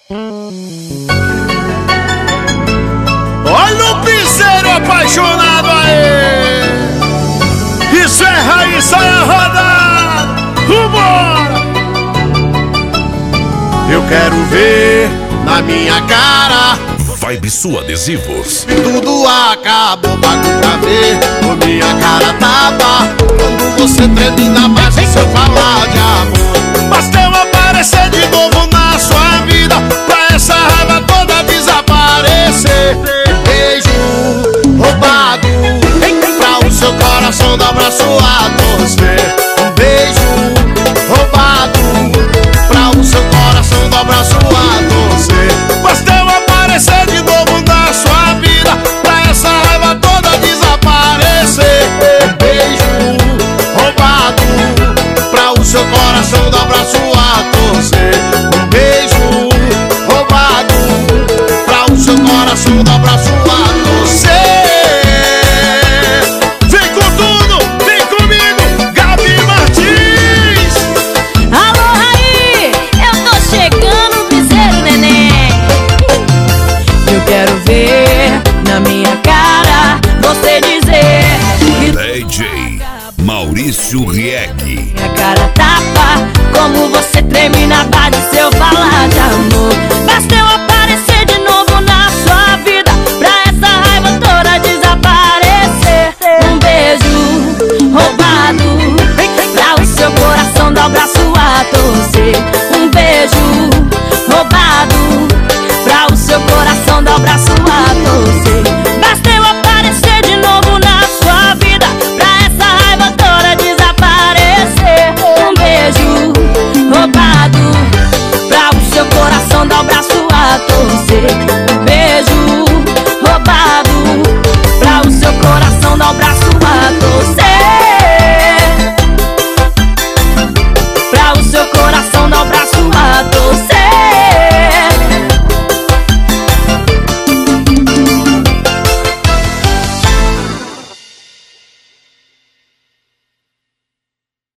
Olha o piseiro apaixonado aí. Isso é raiz, sai a rodar. Vambora. Eu quero ver na minha cara. Vibe Sul Adesivos. Tudo acabou, pago pra ver. Por minha cara tava quando você treme na base se eu falar de amor. Basta eu aparecer de novo na sua vida pra essa raiva toda desaparecer. Beijo roubado pra o seu coração dobra sua torcer. Um beijo roubado pra o seu coração dobra sua torcer. Basta eu aparecer de novo na sua vida pra essa raiva toda desaparecer. Um beijo roubado pra o seu coração dobra sua torcer. Um beijo roubado pra o seu coração dobra sua torcer. Vem com tudo, vem comigo, Gabi Martins. Alô, Raí, eu tô chegando, piseiro neném. Eu quero ver na minha cara você dizer que DJ Maurício Rieg. minha cara tapa, como você treme na base se eu falar de amor. Basta eu aparecer de novo na sua vida pra essa raiva toda desaparecer. Um beijo roubado pra o seu coração dobra sua torcer. Um beijo roubado pra o seu coração dobra sua torcer. Basta eu aparecer de novo na sua vida pra essa raiva toda desaparecer. Um beijo roubado pra o seu coração dobra sua torcer.